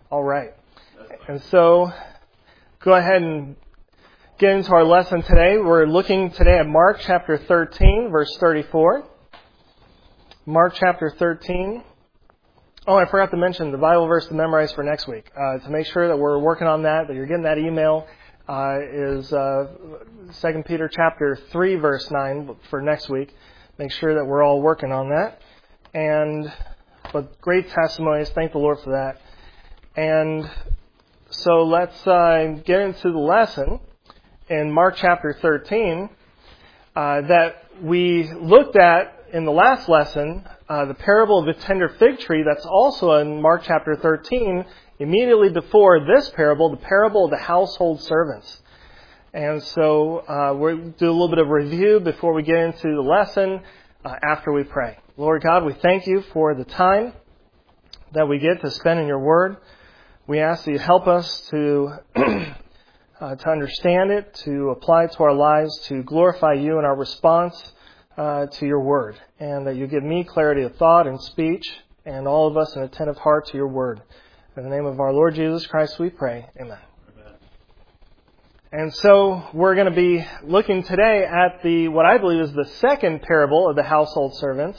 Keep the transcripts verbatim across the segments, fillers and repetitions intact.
All right. And so, go ahead and get into our lesson today. We're looking today at Mark chapter thirteen, verse thirty-four. Mark chapter thirteen. Oh, I forgot to mention the Bible verse to memorize for next week. Uh, to make sure that we're working on that, that you're getting that email, uh, is uh, Second Peter chapter three, verse nine for next week. Make sure that we're all working on that. And, but great testimonies. Thank the Lord for that. And so let's uh, get into the lesson in Mark chapter thirteen uh, that we looked at in the last lesson, uh, the parable of the tender fig tree. That's also in Mark chapter thirteen, immediately before this parable, the parable of the household servants. And so uh, we'll do a little bit of review before we get into the lesson uh, after we pray. Lord God, we thank you for the time that we get to spend in your word. We ask that you help us to uh, to understand it, to apply it to our lives, to glorify you in our response uh, to your word, and that you give me clarity of thought and speech, and all of us an attentive heart to your word. In the name of our Lord Jesus Christ we pray. Amen. Amen. And so we're going to be looking today at the what I believe is the second parable of the household servants,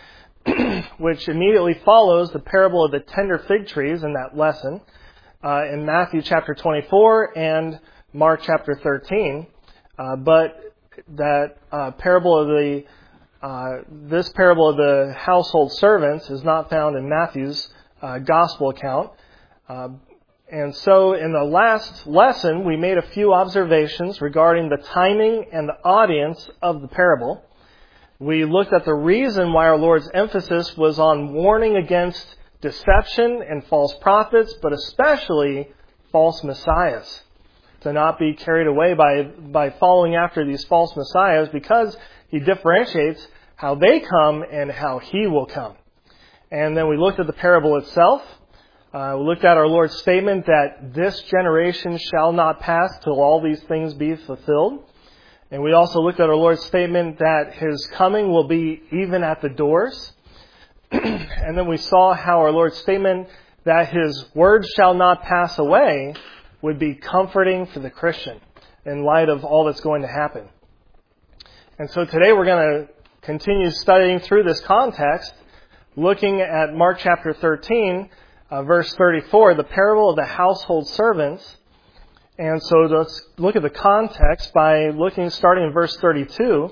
which immediately follows the parable of the tender fig trees in that lesson uh, in Matthew chapter twenty-four and Mark chapter thirteen. Uh, but that uh, parable of the uh, this parable of the household servants is not found in Matthew's uh, gospel account. Uh, and so in the last lesson, we made a few observations regarding the timing and the audience of the parable. We looked at the reason why our Lord's emphasis was on warning against deception and false prophets, but especially false messiahs. To not be carried away by, by following after these false messiahs, because he differentiates how they come and how he will come. And then we looked at the parable itself. Uh, we looked at our Lord's statement that this generation shall not pass till all these things be fulfilled. And we also looked at our Lord's statement that His coming will be even at the doors. And then we saw how our Lord's statement that His words shall not pass away would be comforting for the Christian in light of all that's going to happen. And so today we're going to continue studying through this context, looking at Mark chapter thirteen, uh, verse thirty-four, the parable of the household servants. And so let's look at the context by looking, starting in verse thirty-two.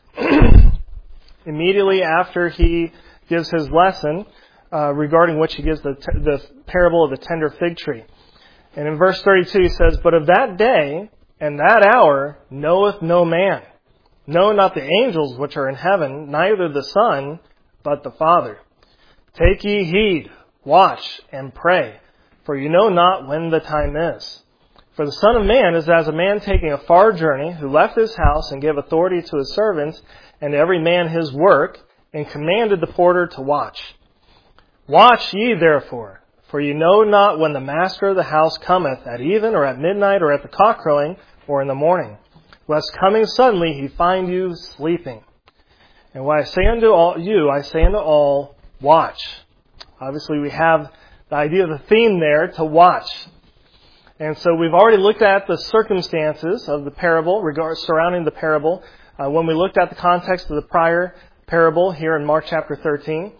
Immediately after he gives his lesson, uh, regarding which he gives the, t- the parable of the tender fig tree. And in verse thirty-two he says, "But of that day and that hour knoweth no man, no, not the angels which are in heaven, neither the Son, but the Father. Take ye heed, watch, and pray, for you know not when the time is. For the Son of Man is as a man taking a far journey, who left his house and gave authority to his servants, and every man his work, and commanded the porter to watch. Watch ye therefore, for you know not when the master of the house cometh, at even, or at midnight, or at the cock crowing, or in the morning, lest coming suddenly he find you sleeping. And what I say unto all you, I say unto all, watch." Obviously we have the idea of the theme there, to watch. And so we've already looked at the circumstances of the parable, regard, surrounding the parable, uh, when we looked at the context of the prior parable here in Mark chapter thirteen.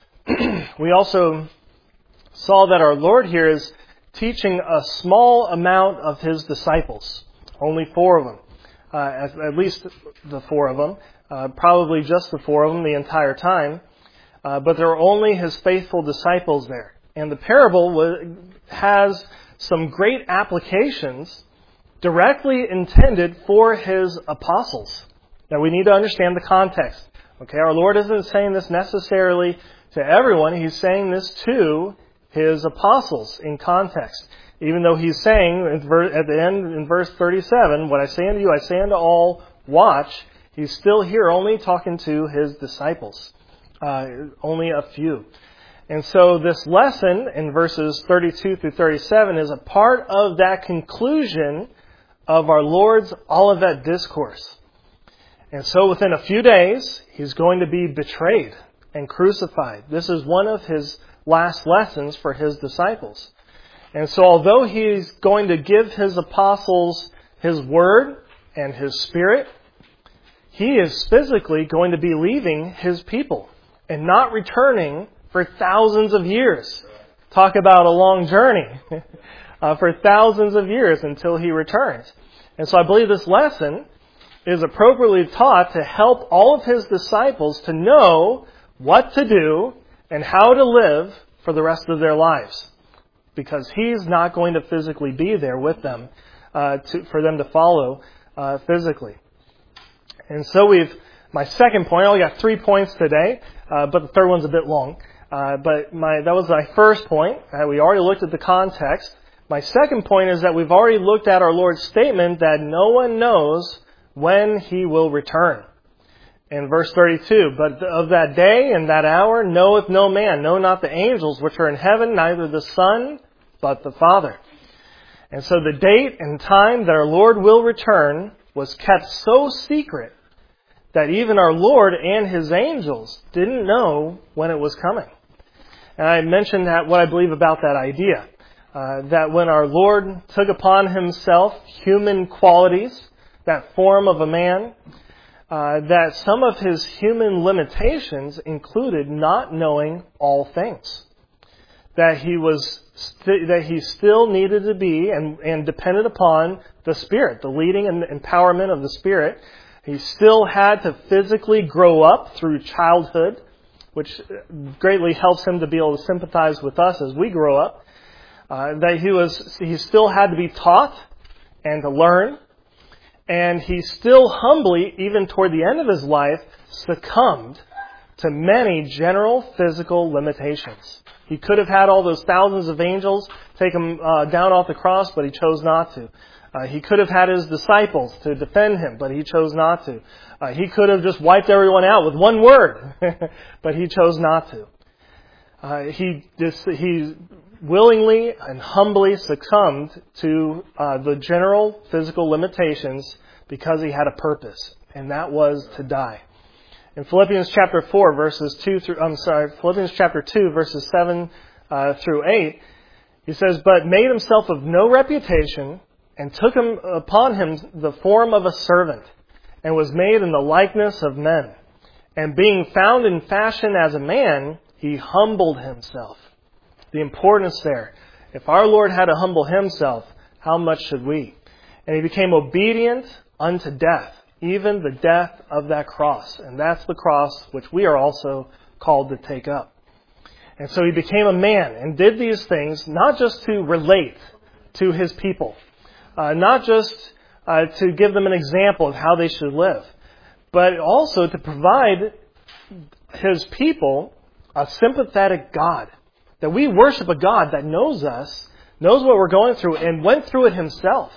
We also saw that our Lord here is teaching a small amount of His disciples. Only four of them. Uh, at, at least the four of them. Uh, probably just the four of them the entire time. Uh, but there are only His faithful disciples there. And the parable was, has some great applications directly intended for His apostles. Now we need to understand the context. Okay, our Lord isn't saying this necessarily to everyone. He's saying this to His apostles in context. Even though He's saying at the end in verse thirty-seven, "What I say unto you, I say unto all, watch," He's still here only talking to His disciples. Uh, only a few. And so this lesson in verses thirty-two through thirty-seven is a part of that conclusion of our Lord's Olivet Discourse. And so within a few days, He's going to be betrayed and crucified. This is one of His last lessons for His disciples. And so although He's going to give His apostles His Word and His Spirit, He is physically going to be leaving His people and not returning for thousands of years. Talk about a long journey. uh, for thousands of years until He returns. And so I believe this lesson is appropriately taught to help all of His disciples to know what to do and how to live for the rest of their lives. Because He's not going to physically be there with them uh, to, for them to follow uh, physically. And so we've, my second point, I only got three points today, uh, but the third one's a bit long. Uh, but my that was my first point. Uh, we already looked at the context. My second point is that we've already looked at our Lord's statement that no one knows when He will return. In verse thirty-two, but of that day and that hour knoweth no man, no not the angels which are in heaven, neither the Son, but the Father. And so the date and time that our Lord will return was kept so secret that even our Lord and His angels didn't know when it was coming. And I mentioned that what I believe about that idea. Uh, that when our Lord took upon Himself human qualities, that form of a man, uh, that some of His human limitations included not knowing all things. That He was st- that He still needed to be and, and depended upon the Spirit, the leading and empowerment of the Spirit. He still had to physically grow up through childhood, which greatly helps Him to be able to sympathize with us as we grow up. Uh, that he was, he still had to be taught and to learn. And he still humbly, even toward the end of His life, succumbed to many general physical limitations. He could have had all those thousands of angels take Him uh, down off the cross, but He chose not to. Uh, he could have had His disciples to defend Him, but He chose not to. Uh, he could have just wiped everyone out with one word, but He chose not to. Uh, he just, he willingly and humbly succumbed to uh, the general physical limitations because He had a purpose, and that was to die. In Philippians chapter four, verses two through I'm sorry, Philippians chapter two, verses seven uh, through eight, he says, "But made Himself of no reputation, and took him upon Him the form of a servant, and was made in the likeness of men. And being found in fashion as a man, He humbled Himself." The importance there. If our Lord had to humble Himself, how much should we? And He became obedient unto death, even the death of that cross. And that's the cross which we are also called to take up. And so He became a man and did these things not just to relate to His people, uh, not just uh, to give them an example of how they should live, but also to provide His people a sympathetic God. That we worship a God that knows us, knows what we're going through, and went through it Himself.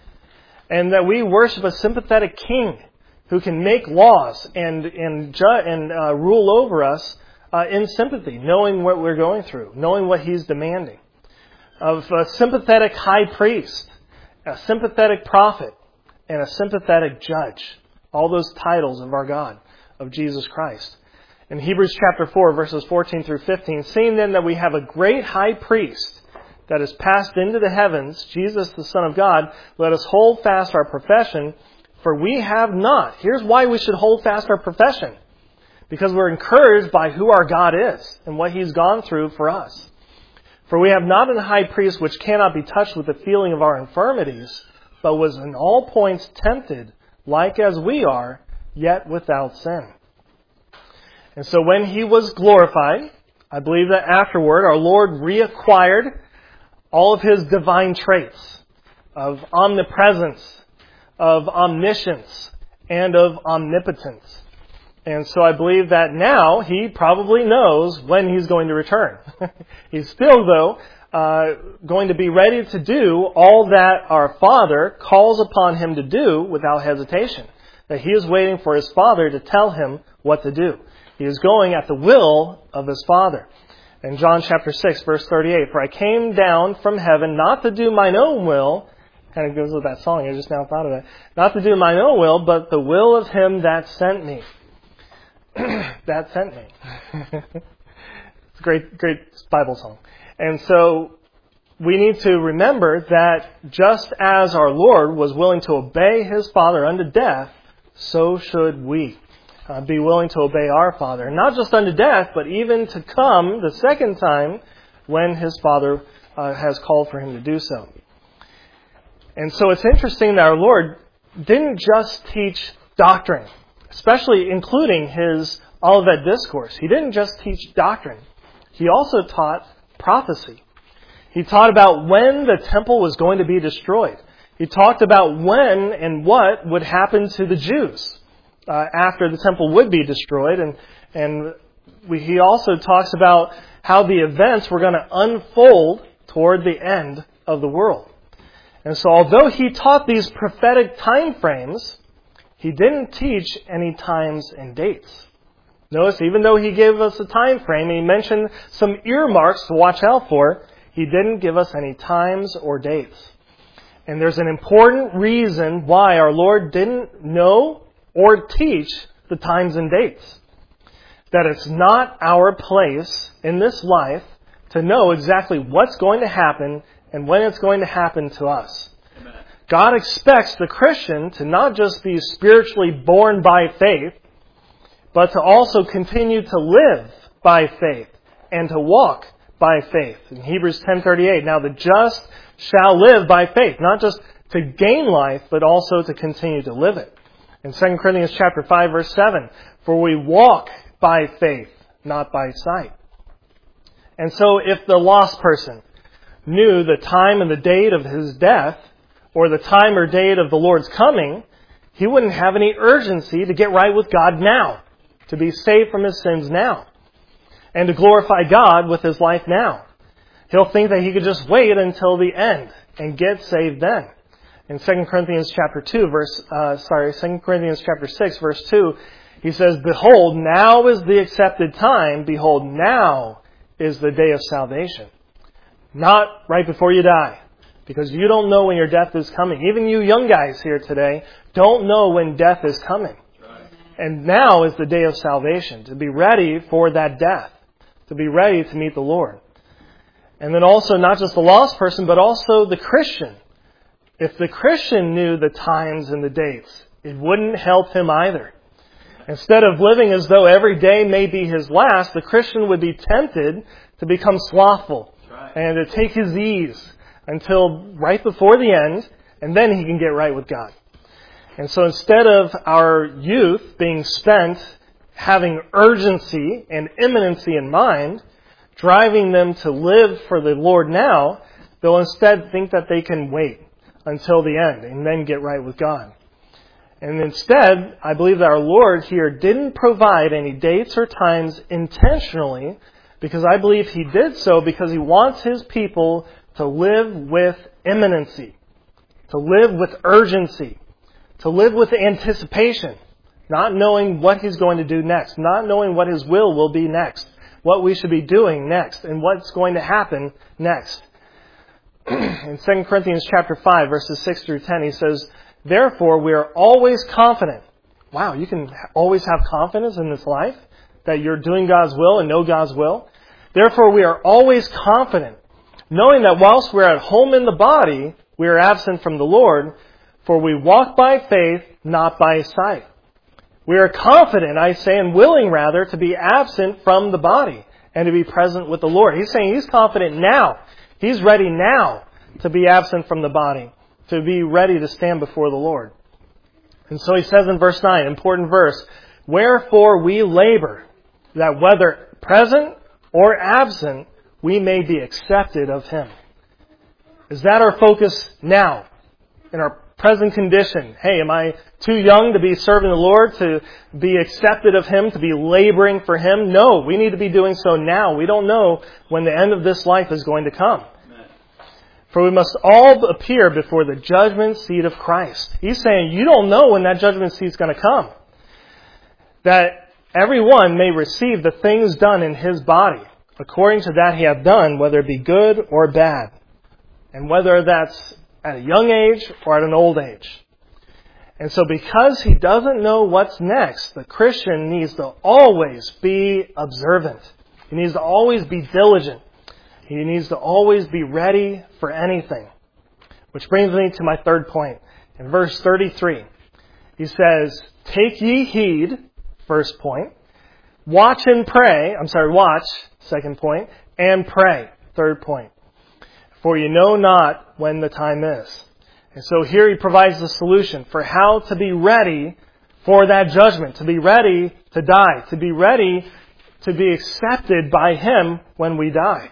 And that we worship a sympathetic King who can make laws and and, ju- and uh, rule over us uh, in sympathy, knowing what we're going through, knowing what He's demanding. Of a sympathetic high priest, a sympathetic prophet, and a sympathetic judge. All those titles of our God, of Jesus Christ. In Hebrews chapter four, verses fourteen through fifteen, "Seeing then that we have a great high priest that is passed into the heavens, Jesus the Son of God, let us hold fast our profession, for we have not." Here's why we should hold fast our profession. Because we're encouraged by who our God is and what He's gone through for us. "For we have not an high priest which cannot be touched with the feeling of our infirmities, but was in all points tempted, like as we are, yet without sin." And so when He was glorified, I believe that afterward our Lord reacquired all of His divine traits of omnipresence, of omniscience, and of omnipotence. And so I believe that now He probably knows when He's going to return. He's still, though, uh, going to be ready to do all that our Father calls upon Him to do without hesitation. That He is waiting for His Father to tell Him what to do. He is going at the will of His Father. In John chapter six, verse thirty-eight, "For I came down from heaven not to do mine own will," kind of goes with that song, I just now thought of it, "not to do mine own will, but the will of Him that sent me." That sent me. It's a great, great Bible song. And so we need to remember that just as our Lord was willing to obey His Father unto death, so should we uh, be willing to obey our Father. And not just unto death, but even to come the second time when His Father uh, has called for Him to do so. And so it's interesting that our Lord didn't just teach doctrine, especially including His Olivet Discourse. He didn't just teach doctrine. He also taught prophecy. He taught about when the temple was going to be destroyed. He talked about when and what would happen to the Jews uh, after the temple would be destroyed. And, and we, he also talks about how the events were going to unfold toward the end of the world. And so although he taught these prophetic time frames, he didn't teach any times and dates. Notice, even though he gave us a time frame, he mentioned some earmarks to watch out for, he didn't give us any times or dates. And there's an important reason why our Lord didn't know or teach the times and dates. That it's not our place in this life to know exactly what's going to happen and when it's going to happen to us. Amen. God expects the Christian to not just be spiritually born by faith, but to also continue to live by faith and to walk by faith. In Hebrews ten thirty-eight, now the just shall live by faith, not just to gain life, but also to continue to live it. In Second Corinthians chapter five, verse seven, for we walk by faith, not by sight. And so if the lost person knew the time and the date of his death, or the time or date of the Lord's coming, he wouldn't have any urgency to get right with God now, to be saved from his sins now, and to glorify God with his life now. He'll think that he could just wait until the end and get saved then. In Second Corinthians chapter two, verse uh, sorry, Second Corinthians chapter six, verse two, he says, behold, now is the accepted time. Behold, now is the day of salvation. Not right before you die, because you don't know when your death is coming. Even you young guys here today don't know when death is coming. And now is the day of salvation, to be ready for that death, to be ready to meet the Lord. And then also not just the lost person, but also the Christian. If the Christian knew the times and the dates, it wouldn't help him either. Instead of living as though every day may be his last, the Christian would be tempted to become slothful and to take his ease until right before the end, and then he can get right with God. And so instead of our youth being spent having urgency and imminency in mind, driving them to live for the Lord now, they'll instead think that they can wait until the end and then get right with God. And instead, I believe that our Lord here didn't provide any dates or times intentionally, because I believe He did so because He wants His people to live with imminency, to live with urgency, to live with anticipation, not knowing what He's going to do next, not knowing what His will will be next, what we should be doing next, and what's going to happen next. In Second Corinthians chapter five, verses six through ten, he says, therefore we are always confident. Wow, you can always have confidence in this life that you're doing God's will and know God's will. Therefore we are always confident, knowing that whilst we're at home in the body, we are absent from the Lord, for we walk by faith, not by sight. We are confident, I say, and willing rather, to be absent from the body and to be present with the Lord. He's saying he's confident now. He's ready now to be absent from the body, to be ready to stand before the Lord. And so he says in verse nine, important verse, wherefore we labor, that whether present or absent, we may be accepted of Him. Is that our focus now, in our present condition? Hey, am I too young to be serving the Lord, to be accepted of Him, to be laboring for Him? No, we need to be doing so now. We don't know when the end of this life is going to come. Amen. For we must all appear before the judgment seat of Christ. He's saying you don't know when that judgment seat is going to come. That everyone may receive the things done in his body, according to that he hath done, whether it be good or bad. And whether that's at a young age or at an old age. And so because he doesn't know what's next, the Christian needs to always be observant. He needs to always be diligent. He needs to always be ready for anything. Which brings me to my third point. In verse thirty-three, he says, take ye heed, first point. Watch and pray, I'm sorry, watch, second point, and pray, third point. For you know not when the time is. And so here he provides the solution for how to be ready for that judgment, to be ready to die, to be ready to be accepted by Him when we die.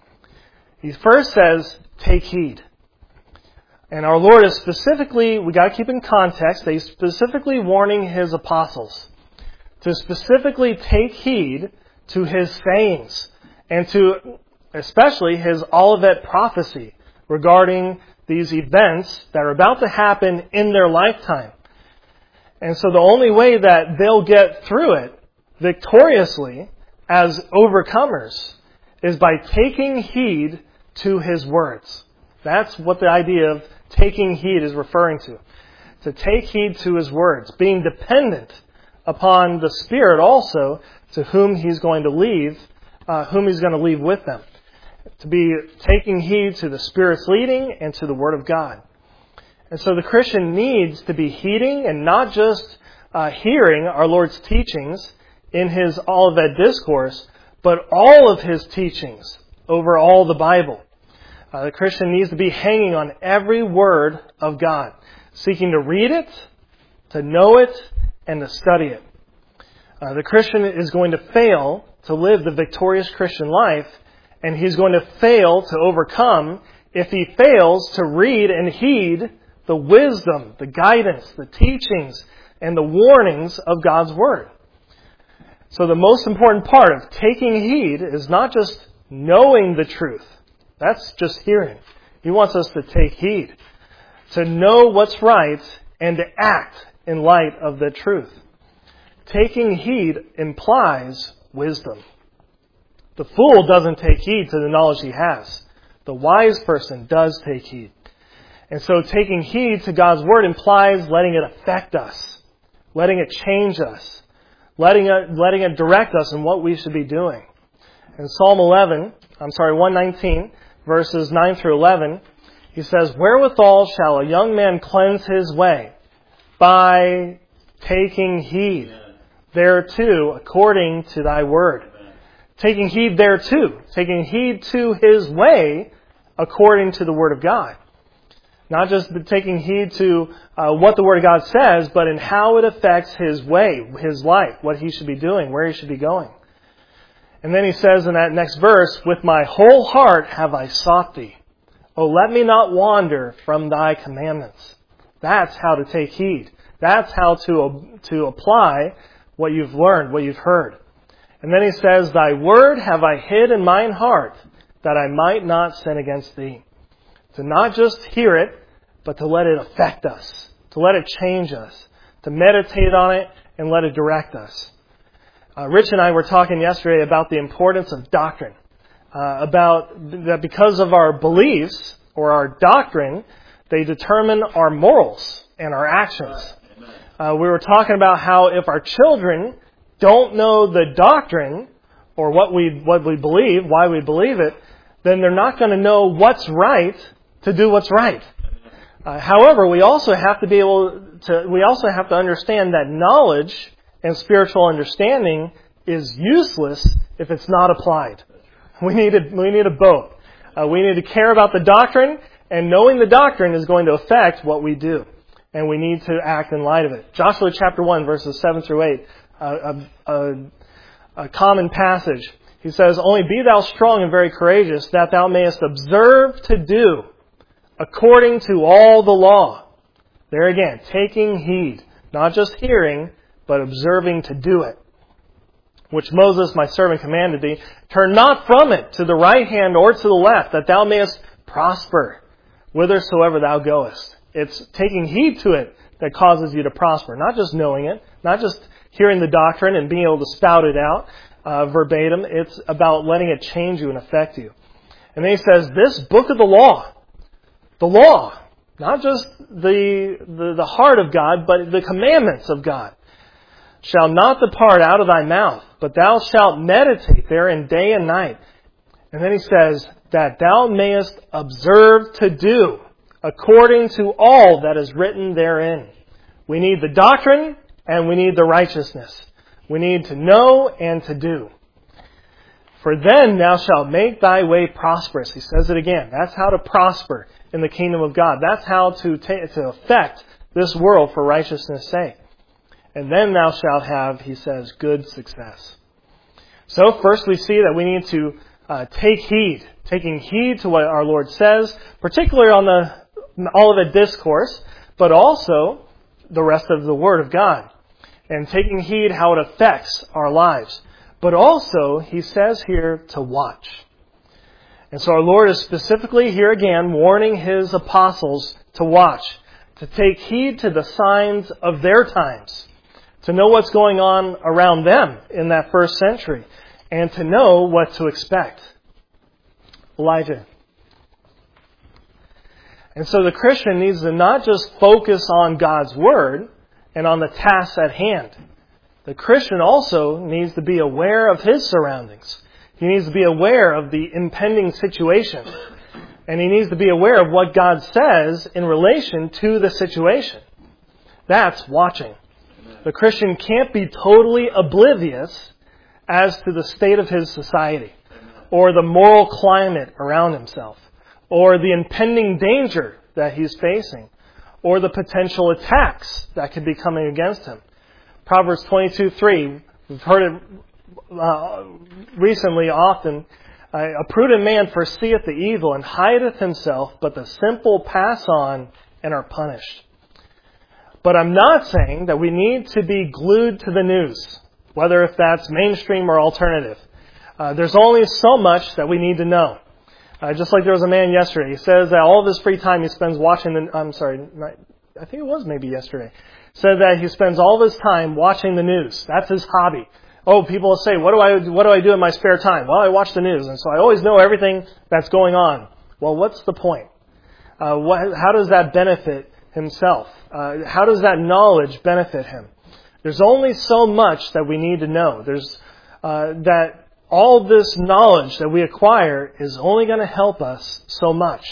He first says, take heed. And our Lord is specifically, we got to keep in context, that He's specifically warning His apostles to specifically take heed to His sayings and to especially His Olivet prophecy regarding these events that are about to happen in their lifetime. And so the only way that they'll get through it victoriously as overcomers is by taking heed to His words. That's what the idea of taking heed is referring to. To take heed to His words, being dependent upon the Spirit also to whom He's going to leave, uh, whom He's going to leave with them. To be taking heed to the Spirit's leading and to the Word of God. And so the Christian needs to be heeding and not just uh, hearing our Lord's teachings in His Olivet Discourse, but all of His teachings over all the Bible. Uh, the Christian needs to be hanging on every word of God, seeking to read it, to know it, and to study it. Uh, the Christian is going to fail to live the victorious Christian life, and he's going to fail to overcome if he fails to read and heed the wisdom, the guidance, the teachings, and the warnings of God's Word. So the most important part of taking heed is not just knowing the truth. That's just hearing. He wants us to take heed, to know what's right, and to act in light of the truth. Taking heed implies wisdom. The fool doesn't take heed to the knowledge he has. The wise person does take heed. And so taking heed to God's Word implies letting it affect us, letting it change us, letting it, letting it direct us in what we should be doing. In Psalm eleven, I'm sorry, one nineteen, verses nine through eleven, he says, wherewithal shall a young man cleanse his way? By taking heed thereto according to thy word. Taking heed thereto, taking heed to his way according to the Word of God. Not just taking heed to uh, what the Word of God says, but in how it affects his way, his life, what he should be doing, where he should be going. And then he says in that next verse, with my whole heart have I sought thee. Oh, let me not wander from thy commandments. That's how to take heed. That's how to, to apply what you've learned, what you've heard. And then he says, thy word have I hid in mine heart, that I might not sin against thee. To not just hear it, but to let it affect us, to let it change us, to meditate on it and let it direct us. Uh, Rich and I were talking yesterday about the importance of doctrine, uh, about that because of our beliefs or our doctrine, they determine our morals and our actions. Uh, we were talking about how if our children don't know the doctrine or what we what we believe, why we believe it, then they're not going to know what's right to do what's right. Uh, however, we also have to be able to we also have to understand that knowledge and spiritual understanding is useless if it's not applied. We need a, we need a both. Uh, we need to care about the doctrine, and knowing the doctrine is going to affect what we do, and we need to act in light of it. Joshua chapter one, verses seven through eight. A, a, a common passage. He says, only be thou strong and very courageous, that thou mayest observe to do according to all the law. There again, taking heed, not just hearing, but observing to do it. Which Moses, my servant, commanded thee. Turn not from it to the right hand or to the left, that thou mayest prosper whithersoever thou goest. It's taking heed to it that causes you to prosper, not just knowing it, not just hearing the doctrine and being able to spout it out uh, verbatim. It's about letting it change you and affect you. And then he says, this book of the law, the law, not just the, the, the heart of God, but the commandments of God, shall not depart out of thy mouth, but thou shalt meditate therein day and night. And then he says, that thou mayest observe to do according to all that is written therein. We need the doctrine and we need the righteousness. We need to know and to do. For then thou shalt make thy way prosperous. He says it again. That's how to prosper in the kingdom of God. That's how to, ta- to affect this world for righteousness' sake. And then thou shalt have, he says, good success. So first we see that we need to uh, take heed, taking heed to what our Lord says, particularly on the Olivet Discourse, but also the rest of the Word of God. And taking heed how it affects our lives. But also, he says here to watch. And so our Lord is specifically here again warning His apostles to watch, to take heed to the signs of their times, to know what's going on around them in that first century, and to know what to expect. Elijah. And so the Christian needs to not just focus on God's Word and on the tasks at hand. The Christian also needs to be aware of his surroundings. He needs to be aware of the impending situation. And he needs to be aware of what God says in relation to the situation. That's watching. The Christian can't be totally oblivious as to the state of his society, or the moral climate around himself, or the impending danger that he's facing, or the potential attacks that could be coming against him. Proverbs twenty-two three, we've heard it uh, recently often. Uh, a prudent man foreseeth the evil and hideth himself, but the simple pass on and are punished. But I'm not saying that we need to be glued to the news, whether if that's mainstream or alternative. Uh, there's only so much that we need to know. Uh, just like there was a man yesterday. He says that all of his free time he spends watching the... I'm sorry, not, I think it was maybe yesterday. Said that he spends all of his time watching the news. That's his hobby. Oh, people will say, what do I what do I do in my spare time? Well, I watch the news, and so I always know everything that's going on. Well, what's the point? Uh, what, how does that benefit himself? Uh, how does that knowledge benefit him? There's only so much that we need to know. There's uh, that all this knowledge that we acquire is only going to help us so much.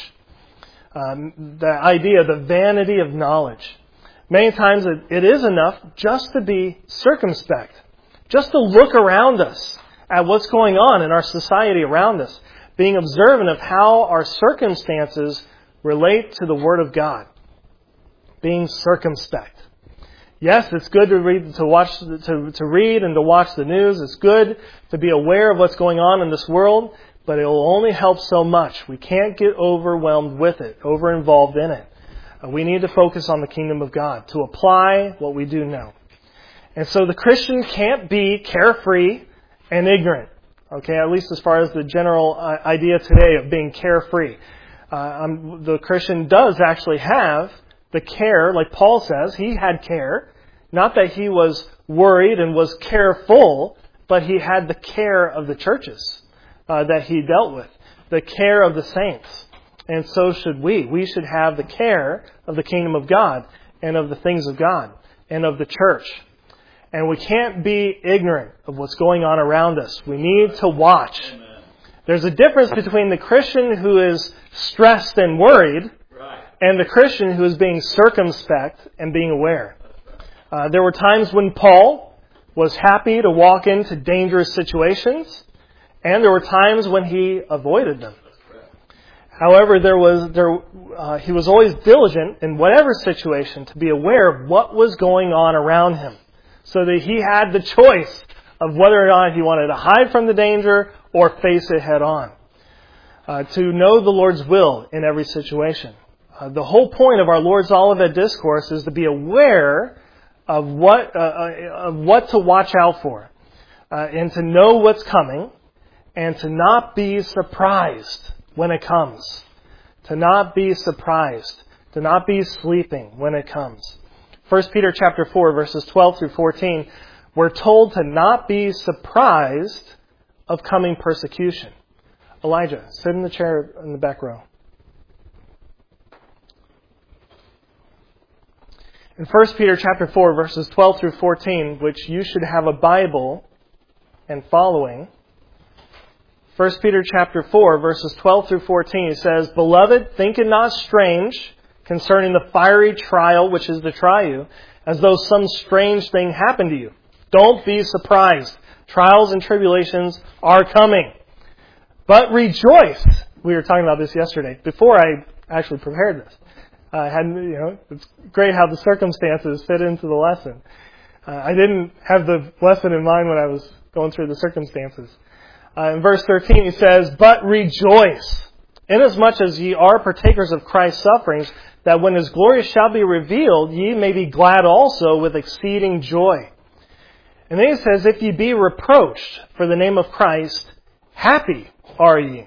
Um, the idea, the vanity of knowledge. Many times it, it is enough just to be circumspect, just to look around us at what's going on in our society around us, being observant of how our circumstances relate to the Word of God, being circumspect. Yes, it's good to read, to watch, to, to read and to watch the news. It's good to be aware of what's going on in this world, but it will only help so much. We can't get overwhelmed with it, over-involved in it. We need to focus on the kingdom of God, to apply what we do know. And so the Christian can't be carefree and ignorant. Okay, at least as far as the general idea today of being carefree. Uh, um, the Christian does actually have the care, like Paul says, he had care. Not that he was worried and was careful, but he had the care of the churches uh, that he dealt with, the care of the saints. And so should we. We should have the care of the kingdom of God and of the things of God and of the church. And we can't be ignorant of what's going on around us. We need to watch. Amen. There's a difference between the Christian who is stressed and worried right. and the Christian who is being circumspect and being aware. Uh, there were times when Paul was happy to walk into dangerous situations, and there were times when he avoided them. However, there was there uh, he was always diligent in whatever situation to be aware of what was going on around him, so that he had the choice of whether or not he wanted to hide from the danger or face it head on. Uh, to know the Lord's will in every situation. Uh, the whole point of our Lord's Olivet Discourse is to be aware of what uh, of what to watch out for, uh, and to know what's coming, and to not be surprised when it comes. To not be surprised. To not be sleeping when it comes. First Peter chapter four, verses twelve through fourteen, we're told to not be surprised of coming persecution. Elijah, sit in the chair in the back row. In First Peter chapter four, verses twelve through fourteen, which you should have a Bible and following, First Peter chapter four, verses twelve through fourteen, it says, "Beloved, think it not strange concerning the fiery trial which is to try you, as though some strange thing happened to you. Don't be surprised. Trials and tribulations are coming. But rejoice." We were talking about this yesterday, before I actually prepared this. I uh, hadn't, you know, it's great how the circumstances fit into the lesson. Uh, I didn't have the lesson in mind when I was going through the circumstances. Uh, in verse thirteen, he says, "But rejoice, inasmuch as ye are partakers of Christ's sufferings, that when His glory shall be revealed, ye may be glad also with exceeding joy." And then he says, "If ye be reproached for the name of Christ, happy are ye."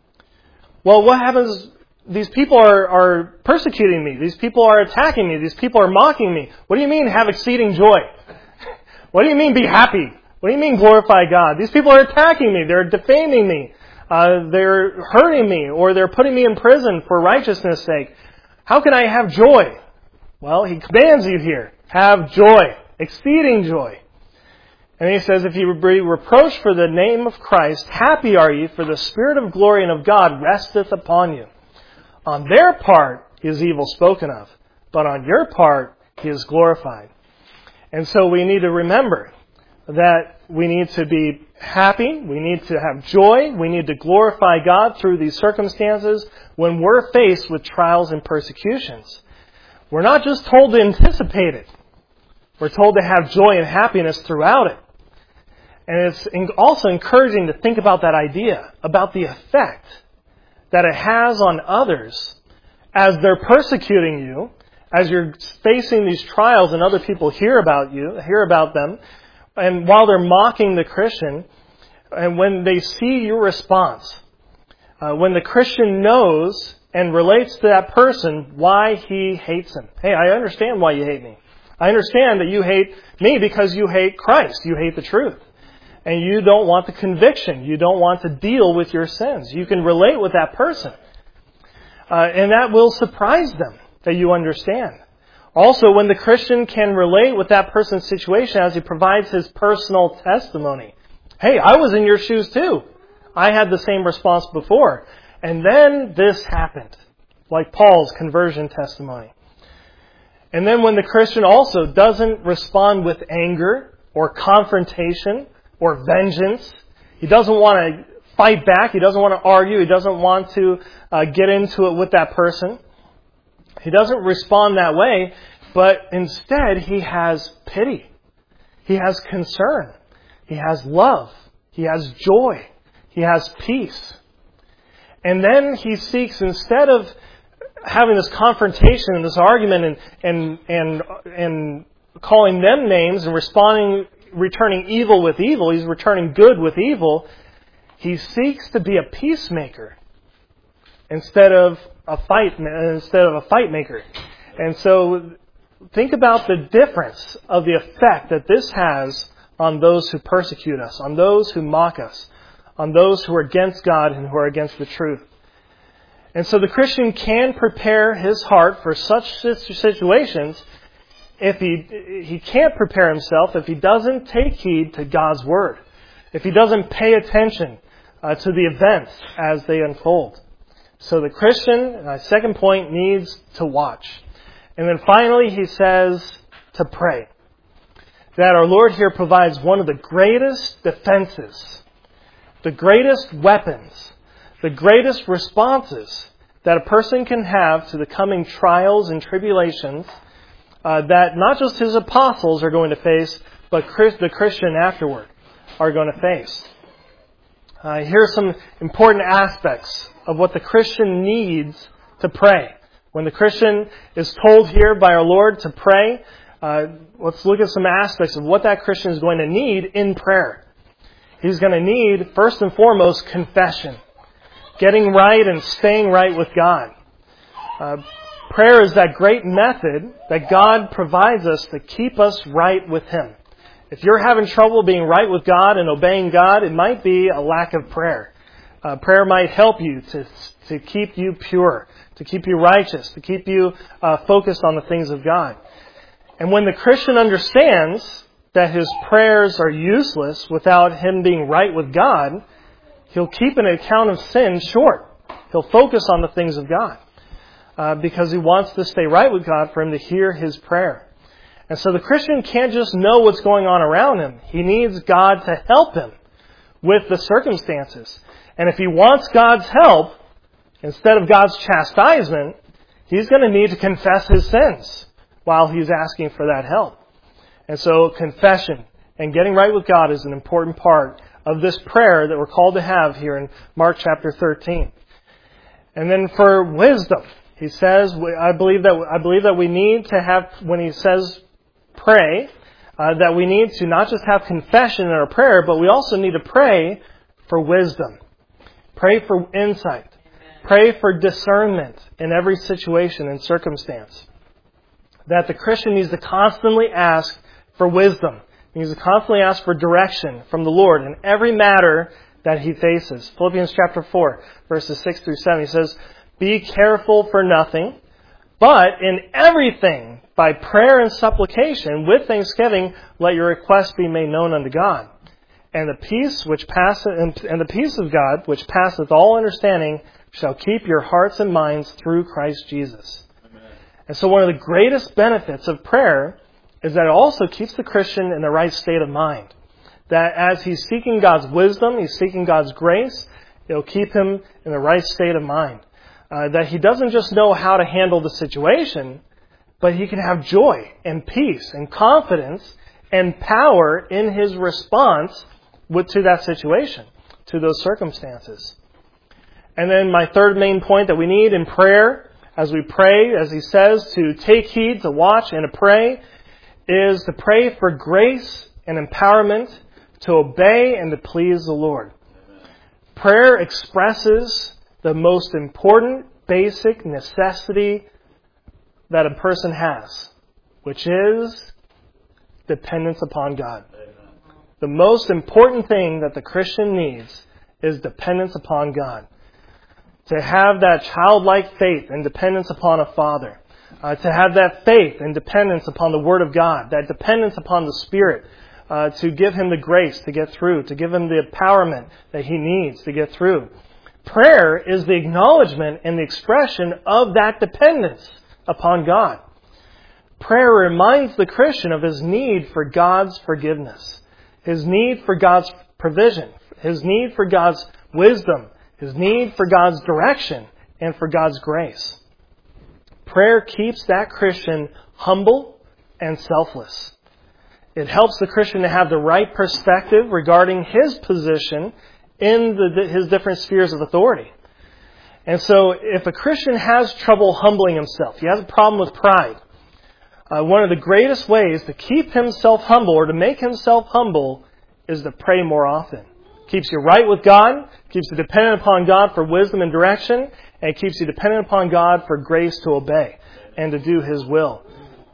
Well, what happens? These people are, are persecuting me. These people are attacking me. These people are mocking me. What do you mean have exceeding joy? What do you mean be happy? What do you mean glorify God? These people are attacking me. They're defaming me. Uh, they're hurting me, or they're putting me in prison for righteousness' sake. How can I have joy? Well, he commands you here. Have joy. Exceeding joy. And he says, "If you be reproached for the name of Christ, happy are ye, for the Spirit of glory and of God resteth upon you. On their part He is evil spoken of, but on your part He is glorified." And so we need to remember that we need to be happy, we need to have joy, we need to glorify God through these circumstances when we're faced with trials and persecutions. We're not just told to anticipate it. We're told to have joy and happiness throughout it. And it's also encouraging to think about that idea, about the effect that it has on others as they're persecuting you, as you're facing these trials and other people hear about you, hear about them, and while they're mocking the Christian, and when they see your response, uh, when the Christian knows and relates to that person why he hates him. Hey, I understand why you hate me. I understand that you hate me because you hate Christ. You hate the truth. And you don't want the conviction. You don't want to deal with your sins. You can relate with that person. Uh, and that will surprise them that you understand. Also, when the Christian can relate with that person's situation as he provides his personal testimony. Hey, I was in your shoes too. I had the same response before. And then this happened. Like Paul's conversion testimony. And then when the Christian also doesn't respond with anger or confrontation or vengeance, he doesn't want to fight back, he doesn't want to argue, he doesn't want to uh, get into it with that person. He doesn't respond that way, but instead he has pity. He has concern. He has love. He has joy. He has peace. And then he seeks, instead of having this confrontation and this argument and and and and calling them names and responding, returning evil with evil, he's returning good with evil. He seeks to be a peacemaker instead of a fight instead of a fight maker. And so think about the difference of the effect that this has on those who persecute us, on those who mock us, on those who are against God and who are against the truth. And so the Christian can prepare his heart for such situations if he he can't prepare himself if he doesn't take heed to God's Word, if he doesn't pay attention uh, to the events as they unfold. So the Christian, uh, second point, needs to watch. And then finally he says to pray. That our Lord here provides one of the greatest defenses, the greatest weapons, the greatest responses that a person can have to the coming trials and tribulations uh, that not just his apostles are going to face, but Chris, the Christian afterward are going to face. Uh, here are some important aspects of what the Christian needs to pray. When the Christian is told here by our Lord to pray, uh, let's look at some aspects of what that Christian is going to need in prayer. He's going to need, first and foremost, confession. Getting right and staying right with God. Uh, prayer is that great method that God provides us to keep us right with Him. If you're having trouble being right with God and obeying God, it might be a lack of prayer. Uh, prayer might help you to to keep you pure, to keep you righteous, to keep you uh, focused on the things of God. And when the Christian understands that his prayers are useless without him being right with God, He'll keep an account of sin short. He'll focus on the things of God uh, because he wants to stay right with God for him to hear his prayer. And so the Christian can't just know what's going on around him. He needs God to help him with the circumstances. And if he wants God's help, instead of God's chastisement, he's going to need to confess his sins while he's asking for that help. And so confession and getting right with God is an important part of this prayer that we're called to have here in Mark chapter thirteen. And then for wisdom, he says, I believe that I believe that we need to have, when he says pray, uh, that we need to not just have confession in our prayer, but we also need to pray for wisdom. Pray for insight. Pray for discernment in every situation and circumstance. That the Christian needs to constantly ask for wisdom. He needs to constantly ask for direction from the Lord in every matter that he faces. Philippians chapter four, verses six through seven, he says, "Be careful for nothing, but in everything, by prayer and supplication, with thanksgiving, let your requests be made known unto God. And the peace which passeth, and the peace of God, which passeth all understanding, shall keep your hearts and minds through Christ Jesus." Amen. And so one of the greatest benefits of prayer is that it also keeps the Christian in the right state of mind. That as he's seeking God's wisdom, he's seeking God's grace, it'll keep him in the right state of mind. Uh, that he doesn't just know how to handle the situation, but he can have joy and peace and confidence and power in his response with, to that situation, to those circumstances. And then my third main point that we need in prayer, as we pray, as he says, to take heed, to watch, and to pray, is to pray for grace and empowerment to obey and to please the Lord. Amen. Prayer expresses the most important basic necessity that a person has, which is dependence upon God. Amen. The most important thing that the Christian needs is dependence upon God. To have that childlike faith and dependence upon a Father. Uh, to have that faith and dependence upon the Word of God. That dependence upon the Spirit. Uh, to give him the grace to get through. To give him the empowerment that he needs to get through. Prayer is the acknowledgement and the expression of that dependence upon God. Prayer reminds the Christian of his need for God's forgiveness. His need for God's provision. His need for God's wisdom. His need for God's direction and for God's grace. Prayer keeps that Christian humble and selfless. It helps the Christian to have the right perspective regarding his position in the, his different spheres of authority. And so if a Christian has trouble humbling himself, he has a problem with pride, uh, one of the greatest ways to keep himself humble or to make himself humble is to pray more often. Keeps you right with God, keeps you dependent upon God for wisdom and direction, and it keeps you dependent upon God for grace to obey and to do His will.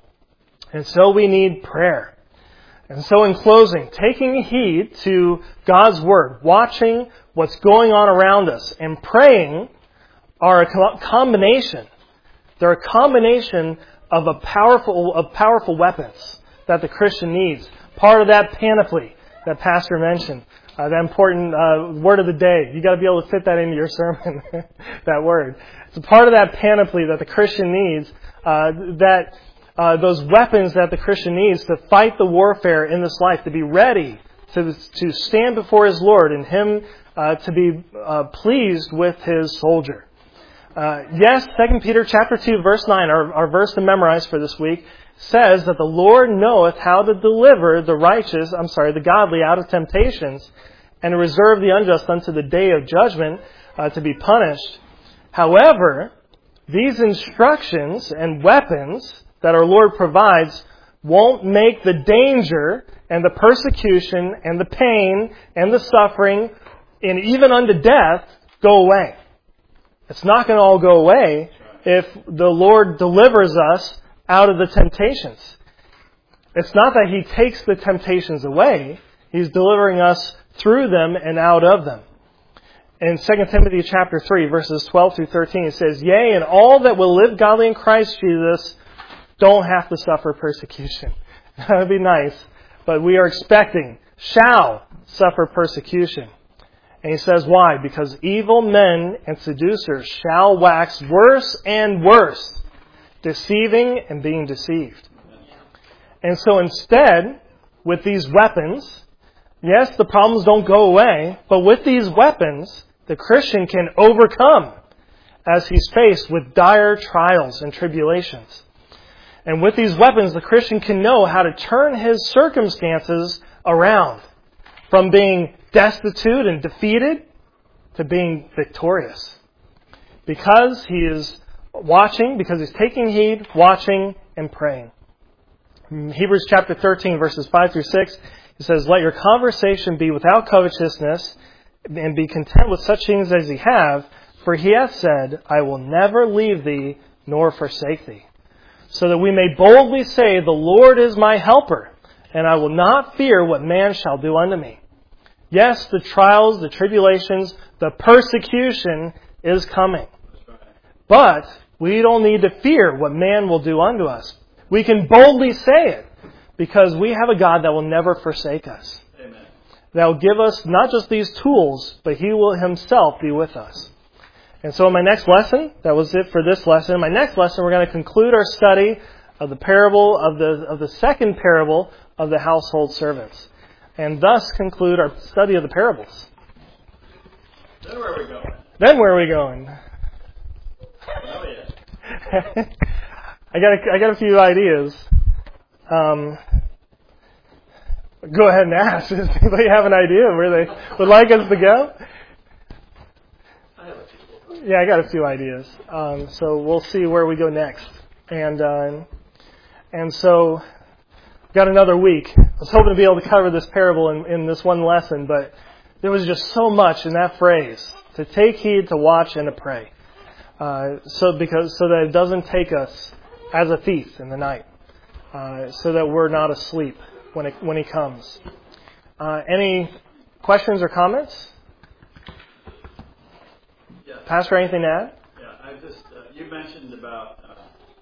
And so we need prayer. And so in closing, taking heed to God's Word, watching what's going on around us, and praying are a combination. They're a combination of a powerful of powerful weapons that the Christian needs. Part of that panoply that Pastor mentioned. Uh, that important uh, word of the day. You got to be able to fit that into your sermon. That word. It's a part of that panoply that the Christian needs. Uh, that uh, those weapons that the Christian needs to fight the warfare in this life, to be ready to to stand before his Lord and Him uh, to be uh, pleased with His soldier. Uh, yes, Second Peter chapter two, verse nine, our, our verse to memorize for this week, says that the Lord knoweth how to deliver the righteous, I'm sorry, the godly out of temptations, and to reserve the unjust unto the day of judgment uh, to be punished. However, these instructions and weapons that our Lord provides won't make the danger and the persecution and the pain and the suffering and even unto death go away. It's not going to all go away if the Lord delivers us out of the temptations. It's not that He takes the temptations away. He's delivering us through them and out of them. In Second Timothy chapter three, verses twelve through thirteen, it says, "Yea, and all that will live godly in Christ Jesus don't have to suffer persecution." That would be nice. But we are expecting, shall suffer persecution. And he says, why? Because evil men and seducers shall wax worse and worse, deceiving and being deceived. And so instead, with these weapons, yes, the problems don't go away, but with these weapons, the Christian can overcome as he's faced with dire trials and tribulations. And with these weapons, the Christian can know how to turn his circumstances around from being destitute and defeated to being victorious. Because he is watching, because he's taking heed, watching, and praying. In Hebrews chapter thirteen, verses five through six, it says, let your conversation be without covetousness, and be content with such things as ye have, for he hath said, I will never leave thee nor forsake thee. So that we may boldly say, the Lord is my helper, and I will not fear what man shall do unto me. Yes, the trials, the tribulations, the persecution is coming. But we don't need to fear what man will do unto us. We can boldly say it because we have a God that will never forsake us. Amen. That will give us not just these tools, but He will Himself be with us. And so in my next lesson, that was it for this lesson. In my next lesson, we're going to conclude our study of the parable of the of the second parable of the household servants, and thus conclude our study of the parables. Then where are we going? Then where are we going? Oh yeah. I got a, I got a few ideas. Um, go ahead and ask. Does anybody have an idea of where they would like us to go? I have a few. Yeah, I got a few ideas. Um, so we'll see where we go next. And uh, and so got another week. I was hoping to be able to cover this parable in, in this one lesson, but there was just so much in that phrase to take heed, to watch, and to pray. Uh, so because so that it doesn't take us as a thief in the night, uh, so that we're not asleep when it, when He comes. Uh, any questions or comments? Yeah. Pastor, anything to add? Yeah, I just uh, you mentioned about uh,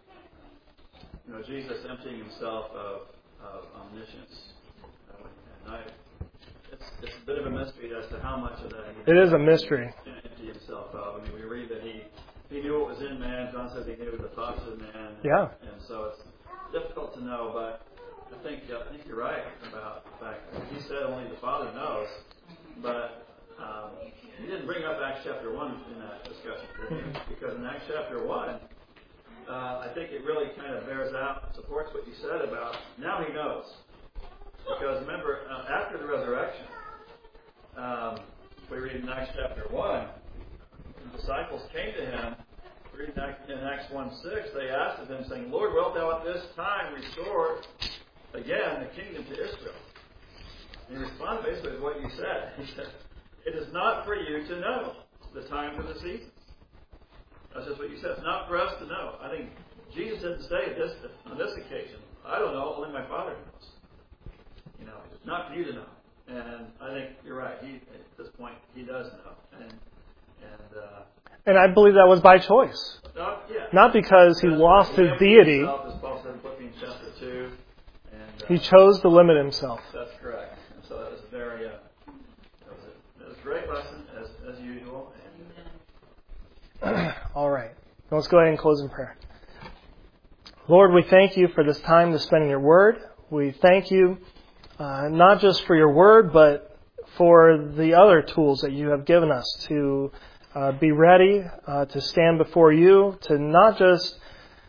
you know Jesus emptying Himself of, of omniscience, uh, and I, it's it's a bit of a mystery as to how much of that He It is a mystery. empty Himself of. I mean, we read that He. He knew what was in man. John says He knew the thoughts of man. Yeah. And so it's difficult to know, but I think I think you're right about the fact that He said only the Father knows. But um, He didn't bring up Acts chapter one in that discussion, did He? Because in Acts chapter one, uh, I think it really kind of bears out, supports what you said about now He knows. Because remember, uh, after the resurrection, um, we read in Acts chapter one. The disciples came to Him, in Acts one six, they asked of Him, saying, Lord, wilt Thou at this time restore again the kingdom to Israel? And He responded basically with what you said. He said, it is not for you to know the times of the seasons. That's just what you said. It's not for us to know. I think Jesus didn't say this on this occasion, I don't know, only my Father knows. You know, it's not for you to know. And I think you're right. He, at this point, He does know. And And, uh, And I believe that was by choice. uh, yeah. Not because He lost His deity. Himself, as Paul said in Philippians chapter two, and, uh, He chose to limit Himself. That's correct. And so that was a very, uh, that was a, that was a great lesson, as, as usual. And, uh, All right. Let's go ahead and close in prayer. Lord, we thank You for this time to spend in Your Word. We thank You uh, not just for Your Word, but for the other tools that You have given us to uh, be ready uh, to stand before You, to not just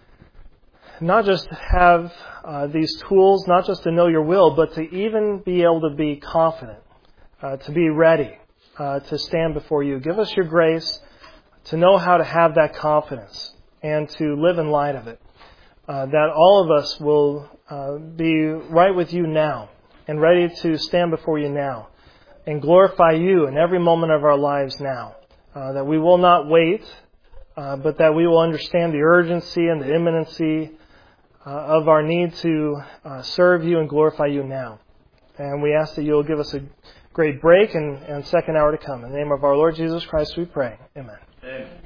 not just have uh, these tools, not just to know Your will, but to even be able to be confident, uh, to be ready uh, to stand before You. Give us Your grace to know how to have that confidence and to live in light of it. Uh, that all of us will uh, be right with You now and ready to stand before You now and glorify You in every moment of our lives now. Uh, that we will not wait, uh, but that we will understand the urgency and the imminency uh, of our need to uh, serve You and glorify You now. And we ask that You will give us a great break and, and second hour to come. In the name of our Lord Jesus Christ we pray. Amen. Amen.